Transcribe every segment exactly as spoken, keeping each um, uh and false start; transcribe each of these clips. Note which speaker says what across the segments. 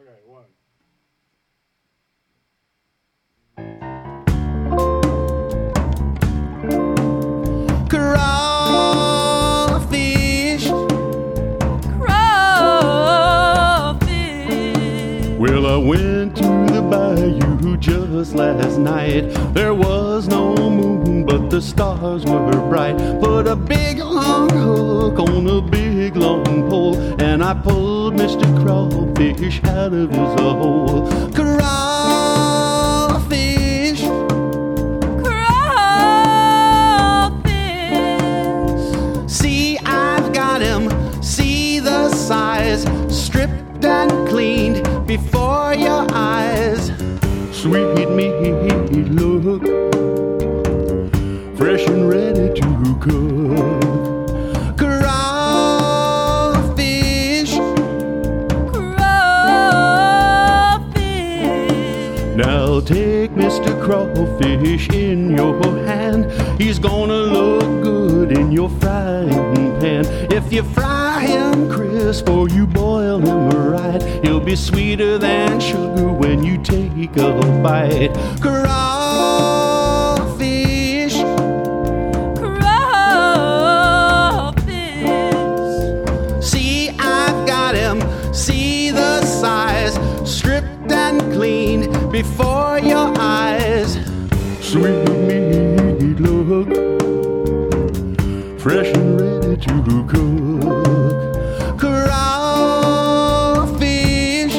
Speaker 1: Okay, one.
Speaker 2: Crawfish,
Speaker 3: Crawfish.
Speaker 2: well, I went to the bayou just last night. There was no moon, but the stars were bright. Put a big long hook on a big long pole, and I pulled Mister Crawfish out of his hole. Crawfish,
Speaker 3: Crawfish.
Speaker 2: see, I've got him. See the size, stripped and cleaned before your eyes. Sweet meat, look, fresh and ready to cook. Crawfish,
Speaker 3: Crawfish.
Speaker 2: now take Mister Crawfish in your hand. He's gonna look good in your frying pan. If you fry him crisp or you boil him right, he'll be sweeter than sugar when you take a bite. Crawfish,
Speaker 3: Crawfish.
Speaker 2: see, I've got him. See the size, stripped and cleaned before your eyes. Sweet meat, look, fresh and ready to cook. Crawfish,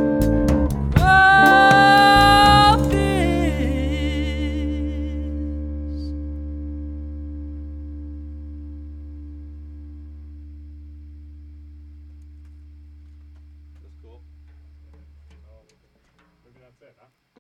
Speaker 3: Crawfish.
Speaker 1: That's cool. Oh, maybe that's it, huh?